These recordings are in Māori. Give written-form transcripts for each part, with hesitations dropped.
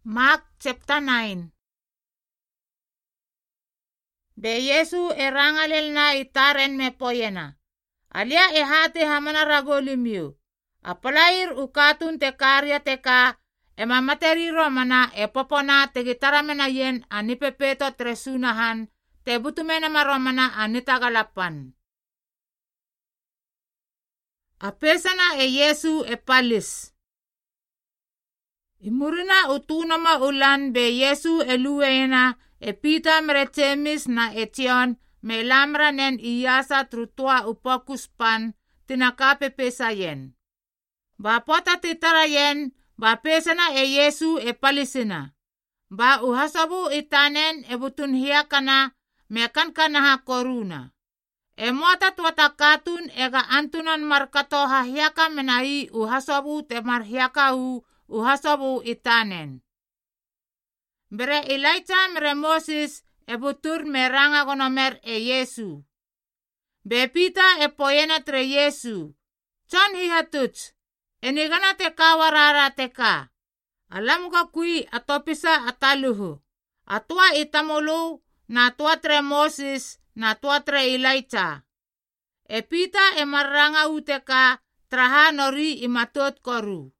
Mark chapter 9. Be Yesu erangalel na itaren me poyena. Alia hati hamana ragolimio. Apalair ukatun te karya teka ema materi romana popona te gitaramena yen anipepeto tresunahan te butumena maromana anitagalapan. Apesana Yesu palis. Imurina utunama ulan be Yesu eluena Peter merechemis na Tion me lamranen iyasa trutua upokus pan tinakape pesayen. Ba pota titarayen ba pesana Yesu palisina. Ba uhasabu itanen butun hiakana mekan kanaha koruna. Muata tuata katun ega antunan markato hahiaka menai uhasabu te marhiaka uhasabu itanen. Bere Elijah mere Moses butur meranga gonomer Yesu. Be Peter poyena tre Yesu. John hihatuts. Enigana te kawarara teka. Alam ka kui atopisa ataluhu. Atua itamulu na atua tre Moses na atua tre Elijah. Peter maranga uteka traha nori imatot koru.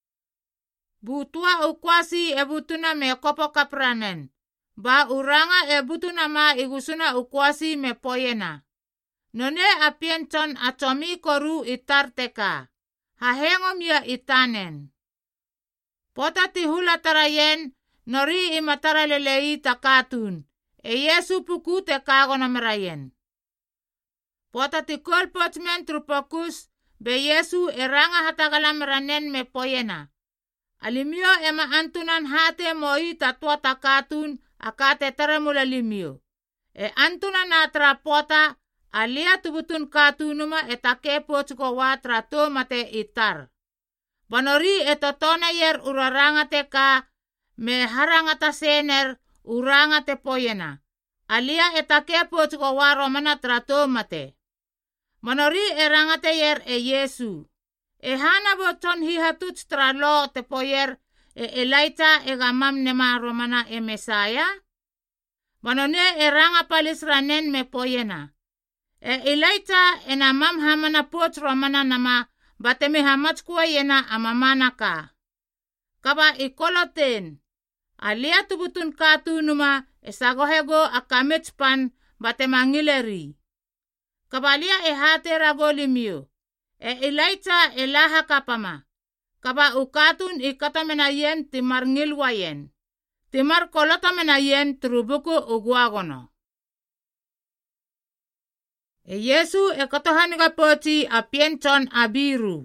Butua ukwasi butuna me kopo kapranen. Ba uranga butuna ma igusuna ukwasi me poyena. None apienton atomi koru itarteka. Hahengom ya itanen. Pota tihula tarayen nori imatara lelei takatun. Yesu puku te kago na merayen. Pota tikol pochmen trupokus be Yesu eranga hatagala meranen me poyena. Alimio ema antunan hate moi tatua takatun akate taramula limio. Antunan natra pota alia tubutun katunuma etake pochko watra to mate itar. Banori etotona yer uraranga teka me harangata sener uranga te poyena. Alia etake pochko waro mana trato mate. Banori erangate yer Yesu. Hana boton hihatuts tralo te poyer Elijah gamam nema romana Mesaya. Banone eranga palis ranen me poyena. Elijah enamam hamana poch romana nama bateme hamats kuwa yena amamana ka. Kaba ikoloten. Alia tubutun katunuma esagohego akametspan batemangileri. Kabalia hate ragolimio. Elijah laha kapama. Kaba ukatun ikatamena yen timar ngilwayen. Timar kolotamena yen trubuku uguagono. Yesu katohaniga poti apienton abiru.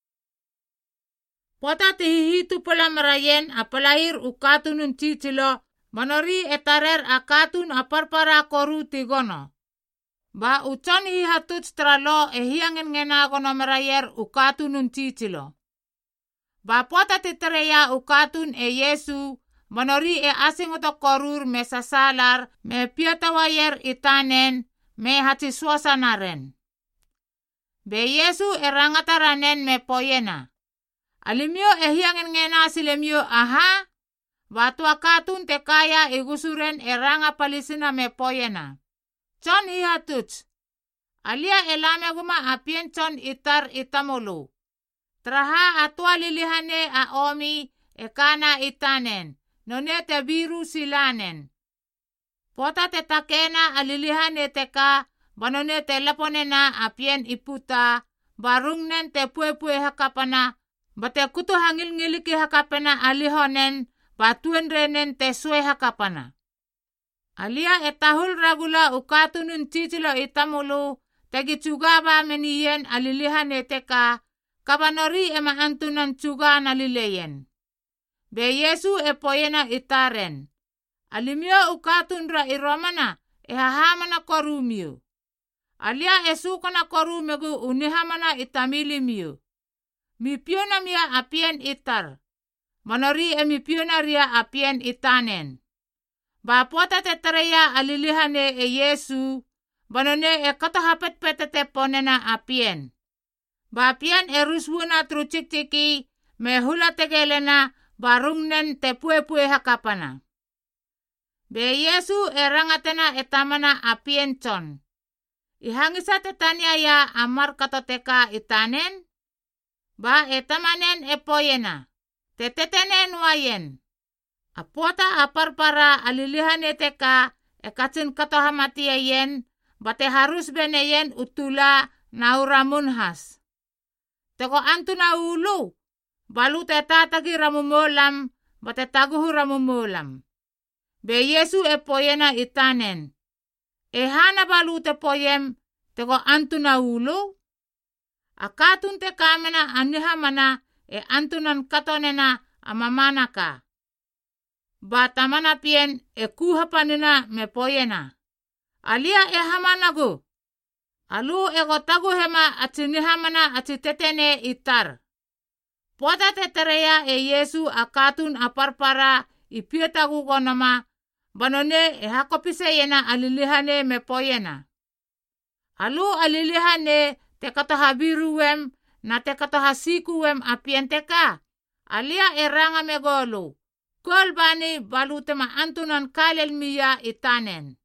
Pota tihihitu pala marayen apalair ukatunun titilo manori etarer akatun aparpara koru tigono. Ba uton hihatuts tralo hiangen ngenagono merayer ukatunun titilo. Ba pota titereya ukatun Yesu manori asingoto korur me sasalar me piatawayer itanen me hati suasanaren. Be Yesu rangataranen me poyena. Alimio hiangen ngena silemio aha. Batu akatun te kaya igusuren ranga palisina me poyena. John hihatuts. Alia elame guma apien John itar itamulu. Traha atua lilihane omi kana itanen. None te biru silanen. Pota te takena alilihane teka. Banone te leponena apien iputa. Barungnen te pue hakapana. Bate kutu hangil ngiliki hakapana alihonen. Batuen renen te sue hakapana. Alia etahul ragula ukatunun titilo itamulu. Tegi chugaba meniyen alilihane teka. Kabanori ema antunan chuga nalileyen. Be Yesu poyena itaren. Alimio ukatun ra iromana hahamana korumio. Alia esukona korumegu unihamana itamilimio. Mipiona mia apien itar. Manori mipiona ria apien itanen. Ba pota tetereya alilihane Yesu. Banone katahapet petete ponena apien. Ba apien ruswuna trucik-ciki me hula tegelena barung nen te pue hakapana. Be Yesu rangatena etamana apien con. Ihangisa tetania ya amar katoteka itanen. Ba etamanen epoyena. Tetetenen wayen. Apota aparpara alilihane teka ekatsin katohamatia yen. Bate harus beneyen utula nauramunhas. Teko antuna ulu. Balu te tatagi ramumulam. Bate taguhu ramumulam. Be Yesu epoyena itanen. Hana balu te poyem teko antuna ulu. Akatun te kamena anihamana antunan katonena amamanaka. Batamana pien kuhapanina me poyena. Alia hamanagu. Alu tagu hema atinihamana atitetene itar. Pota tetereya Yesu akatun aparpara ipietagu gonama. Banone hakopise yena alilihane me poyena. Alu alilihane te katohabiruwem na te katohasikuwem apienteka. Alia ranga me golu. Kolbani balu tema antunan kalel miya itanen.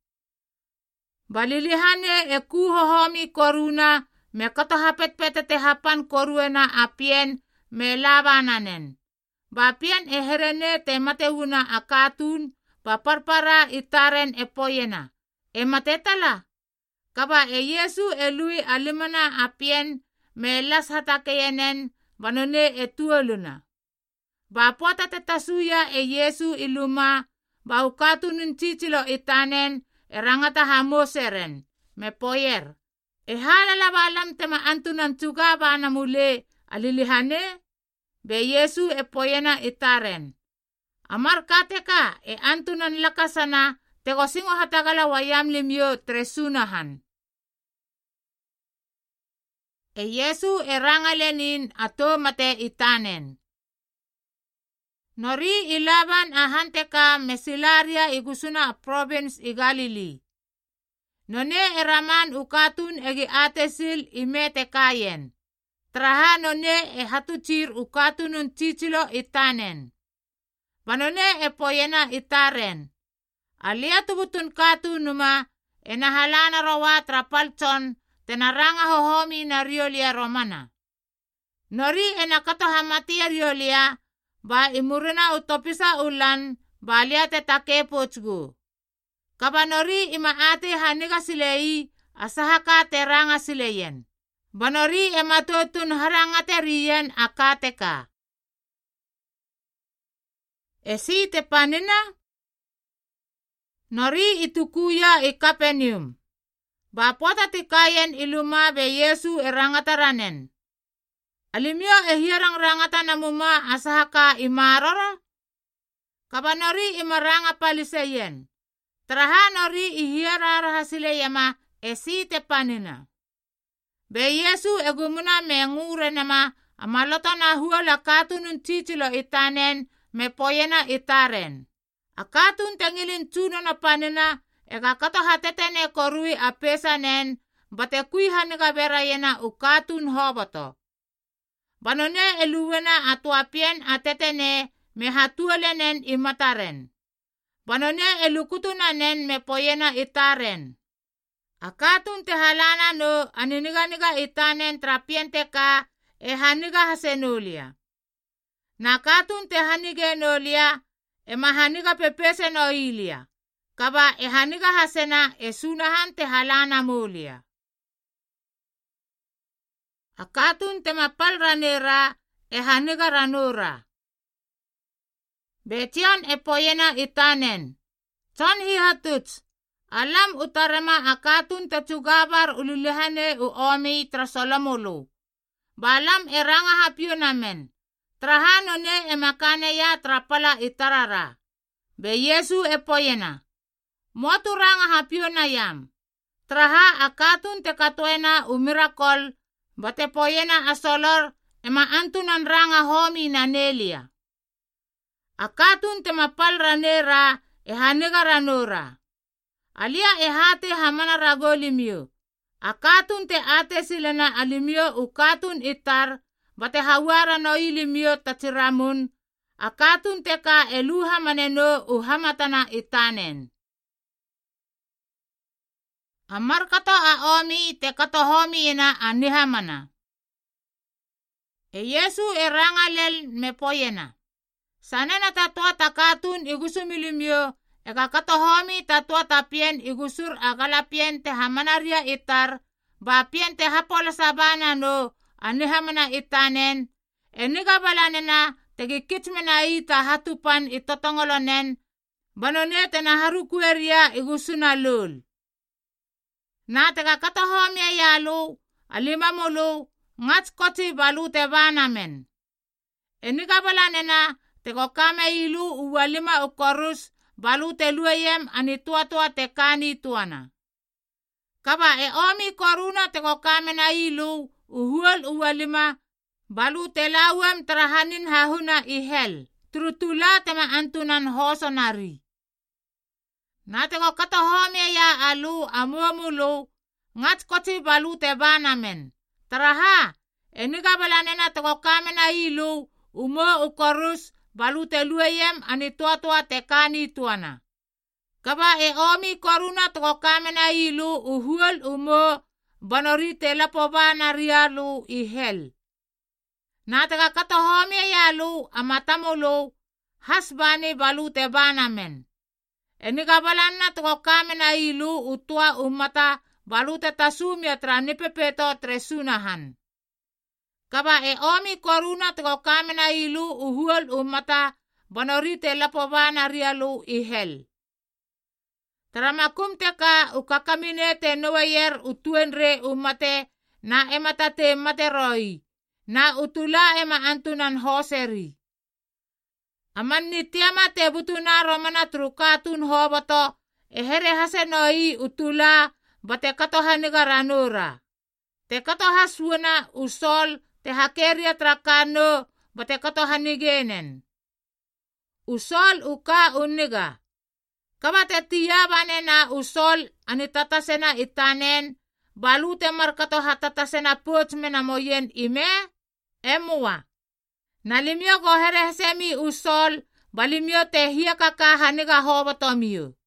Balilihane kuhohomi koruna me katohapet-pete te hapan koruena apien me labananen. Bapien herene te matewuna akatun. Paparpara itaren epoyena. Matetala. Kaba Yesu lui alimana apien me las hatakeyenen banone tuoluna. Bapota tetasuya Yesu iluma baukatunun cicilo itanen rangata hamoseren me poyer. Halala balam tema antunan juga bana mule alilihane be Yesu epoyena itaren. Amar kateka antunan lakasana tegosingo hatagala wayam limyo tresunahan. Yesu rangalenin ato mate itanen. Nori ilaban ahanteka mesilaria igusuna province igalili. None eraman ukatun egi atesil imete kayen. Traha none hatucir ukatunun cicilo itanen. Banone poyena itaren. Alia tubutun katu numa nahalana rawa trapalchon tenaranga hohomi na riolia romana. Nori katohamatia riolia ba imurina utopisa ulan ba lia te take pochgu. Kabanori imaate haniga silei asahaka teranga sileyen. Banori matutun haranga teriyen akateka. Esi te panina? Nori itukuya Kapenium. Bapota tikayen iluma be Yesu rangataranen. Alimyo hierang rangata namuma asahaka imarora. Kabanori imaranga paliseyen. Traha nori hiera hasileyama esi te panina. Be Yesu egumuna mengure nama amalota na huala katunun cicilo itanen me poyena itaren. Akatun tengilin tuno na panina kata hatetene korui apesanen bate kui haniga berayena ukatun hoboto. Banone eluwena atuapien atetene me hatuelenen imataren. Banone elukutunanen me poyena itaren. Akatun tehalana no aniniga itanen trapiente ka haniga hasenulia. Nakatun tehanige nolia mahaniga pepese no ilia. Kaba haniga hasena sunahan tehalana mulia. Akatun temapal ranera haniga ranura. Betion poyena itanen. Son hihatuts. Alam utarama akatun tetugabar ululihane uomi trasolamulu. Balam ranga hapyo namen. Trahano ne makane ya trapala itarara. Be Yesu poyena. Motu ranga hapyo na yam. Traha akatun te katuena umirakol. Bate poyena asolor antunan ranga homi na nelia. Akatun te mapal ranera haniga ranura. Alia hate hamana rago limyo. Akatun te ate silena alimyo ukatun itar. Bate hawara no ilimyo tatiramun. a katun teka e luha maneno u hamatana itanen. A markato a omi te katohomi ina a nihamana. E Yesu e rangalel me poyena. Sanena tatua ta katun igusumilimyo e kakatohomi tatua ta pien igusur agala pien te hamanaria itar ba pien te hapola sabana no a nihamana itanen e nigabalanena tegi kitmena ita hatupan itotongolonen banone te naharukueria igusuna lul. Na tega katohomi ayalu alimamulu ngats koti balu te banamen. E nigabalanena tego kame ilu uwalima ukorus balu te luayem ani tua te kani tuana. Kaba e omi koruna tego kame na ilu uhuol uwalima balu te lawem terahanin hahuna ihel. Trutula tema antunan hosonari. Na tego katohomi ya alu amuamulu ngats koti balu te banamen. Taraha e nigabalanena tego kame na ilu umo ukorus balu te luayem ani tua te kani tuana. Kaba e omi koruna tego kame na ilu uhuol umo banori te lapobana rialu ihel. Na tega katohomi yalu amatamulu hasbani balu te banamen. E nigabalana tego kame na ilu utua umata balu te tasumia tra nipepeto tresunahan. Kaba e omi koruna tego kame na ilu uhuol umata banori te lapobana rialu ihel. Taramakum teka ukakamine te noayer utuenre umate na emata te materoi na utula ema antunan hoseri. Aman nitiama te butuna romana trukatun hoboto e here hasenoi utula bate katohaniga ranura. Te katohaswuna usol te hakeria trakano bate katohanigenen. Usol uka uniga. Kabate tiyabane na usol ani tatasena itanen balu te markato hatatasena potsmena moyen ime emua. Nalimyo gohere semi usol balimyo te hiakaka haniga hobotomio.